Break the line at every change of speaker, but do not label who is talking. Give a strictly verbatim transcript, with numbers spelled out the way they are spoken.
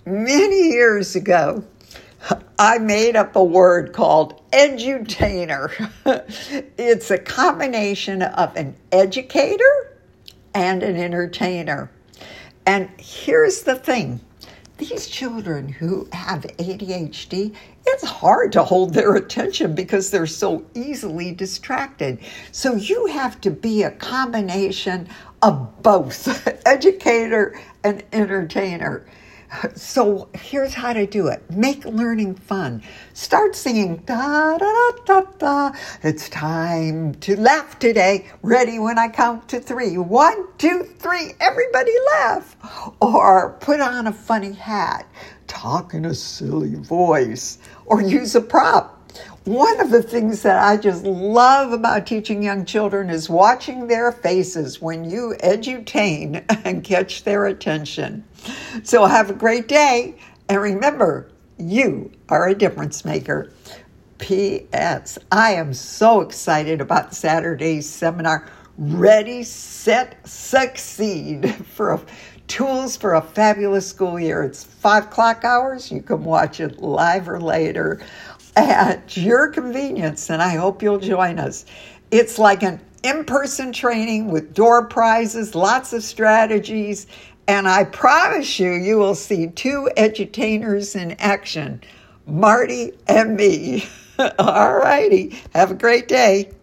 Many years ago, I made up a word called edutainer. It's a combination of an educator and an entertainer. And here's the thing. These children who have A D H D, it's hard to hold their attention because they're so easily distracted. So you have to be a combination of both, educator and entertainer. So here's how to do it. Make learning fun. Start singing, da, da, da, da, da. It's time to laugh today. Ready when I count to three. One, two, three. Everybody laugh. Or put on a funny hat. Talk in a silly voice. Or use a prop. One of the things that I just love about teaching young children is watching their faces when you edutain and catch their attention. So have a great day. And remember, you are a difference maker. P S. I am so excited about Saturday's seminar, Ready, Set, Succeed, for a, Tools for a Fabulous School Year. It's five o'clock hours. You can watch it live or later at your convenience, and I hope you'll join us. It's like an in-person training with door prizes, lots of strategies, and I promise you, you will see two edutainers in action, Marty and me. All righty. Have a great day.